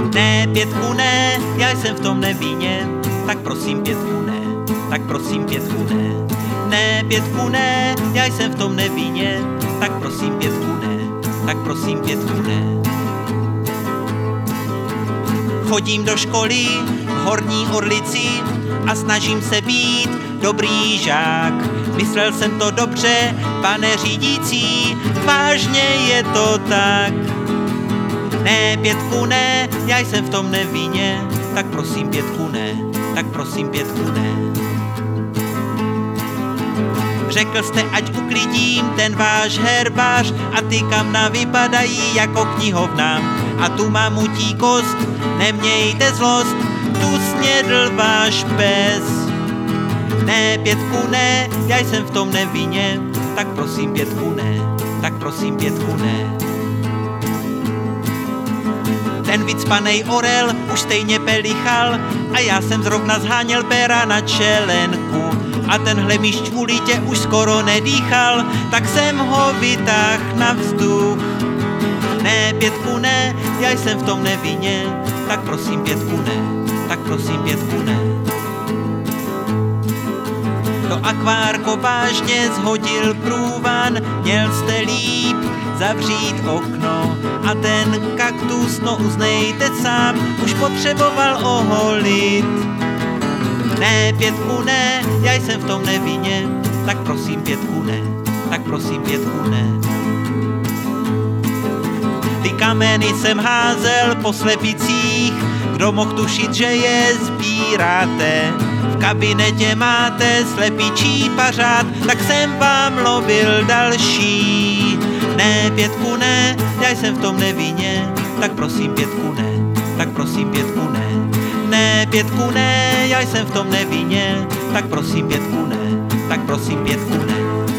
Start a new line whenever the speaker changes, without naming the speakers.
Ne, Pětku, ne, já jsem v tom nevinně, tak prosím Pětku, ne, tak prosím Pětku, ne. Ne, Pětku, ne, já jsem v tom nevinně, tak prosím Pětku, ne, tak prosím Pětku, ne. Chodím do školy v Horní Orlici a snažím se být dobrý žák. Myslel jsem to dobře, pane řídící, vážně je to tak. Ne, Pětku, ne, já jsem v tom nevinně, tak prosím Pětku, ne, tak prosím Pětku, ne. Řekl jste, ať uklidím ten váš herbář a ty kamna vypadají jako knihovna. A tu mám utí kost, nemějte zlost, tu snědl váš pes. Ne, Pětku, ne, já jsem v tom nevinně, tak prosím Pětku, ne, tak prosím Pětku, ne. Ten vycpanej orel už stejně pelichal a já jsem zrovna zháněl péra na čelenku. A ten hlemíšť v ulitě už skoro nedýchal, tak jsem ho vytáhl na vzduch. Ne, Pětku, ne, já jsem v tom nevinně, tak prosím Pětku, ne, tak prosím Pětku, ne. To akvárko vážně zhodil průvan, měl jste líp zavřít okno a ten kaktus, no uznejte sám, už potřeboval oholit. Ne, Pětku, ne, já jsem v tom nevinně, tak prosím Pětku, ne, tak prosím Pětku, ne. Ty kameny jsem házel po slepicích, kdo mohl tušit, že je sbíráte. V kabinetě máte slepičí pařád, tak jsem vám lovil další. Ne, Pětku, ne, já jsem v tom nevinně, tak prosím Pětku, ne, tak prosím Pětku, ne. Ne, Pětku, ne, já jsem v tom nevinně, tak prosím Pětku, ne, tak prosím Pětku, ne.